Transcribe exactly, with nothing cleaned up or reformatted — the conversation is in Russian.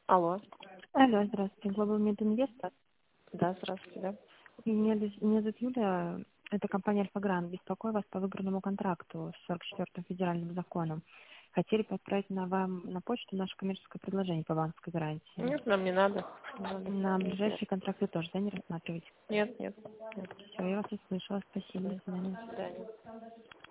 Алло. Алло, здравствуйте. Global Med Investors. Да, здравствуйте, да. Меня, дз- меня зовут Юля. Это компания Альфа-Гранд. Беспокою вас по выигранному контракту с сорок четвёртым федеральным законом. Хотели бы отправить на вам на почту наше коммерческое предложение по банковской гарантии. Нет, нам не надо. Не надо. На ближайшие контракты тоже, да, не рассматривать? Нет, нет. Нет. Все, я вас услышала. Спасибо. До Мгм. свидания. До свидания.